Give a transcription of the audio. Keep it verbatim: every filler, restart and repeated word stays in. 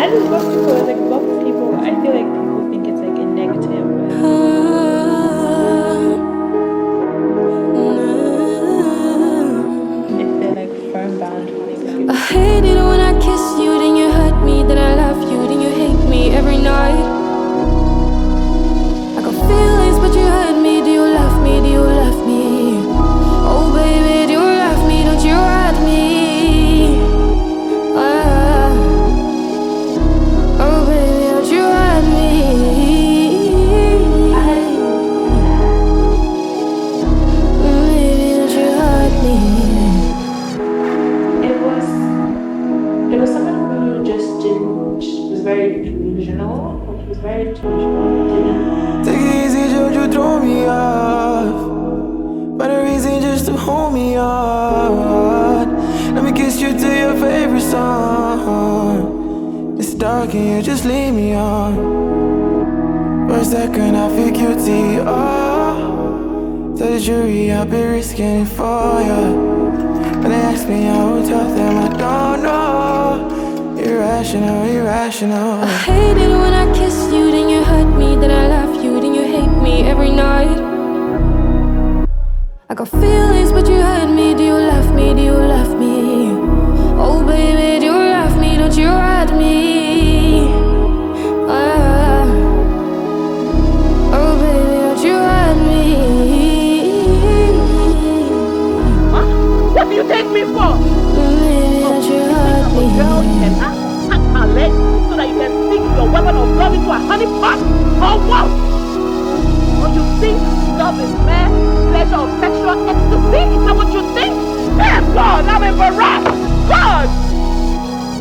I just love people. Like love people. I feel like people think it's like a negative, but if they're like firm boundaries, like I hate it when I kiss you, then you hurt me, then I love you, then you hate me every night. I got feelings, but you hurt me. Do you love me? Do you love me? Oh baby, do you love me? Don't you hurt me? Ah. Oh baby, don't you hurt me? Baby, don't you hurt me? it was it was someone who just didn't. She was very delusional. Like he was very delusional. Didn't. Take it easy, don't you throw me off. Find a reason just to hold me on. Let me kiss you to your favorite song. It's dark and you just leave me on. For a second I feel guilty, oh. Tell the jury I've been risking it for you. When they ask me, I will tell them I don't know. Irrational, irrational. I hate it when I kiss you, then you hurt me, then I love you, then you hate me every night. I got feelings, but you hurt me. Do you love me? Do you love me? Oh baby, do you love me? Don't you hurt me? Ah. Oh baby, don't you hurt me? Huh? What do you take me for? Baby, don't you hurt I'm a girl, you me? can hack my leg so that you can stick your weapon of love into a honey pot? Or what? Or you think love is mere pleasure of sexual ecstasy? Is that what you think? Damn God, I'm embarrassed! God!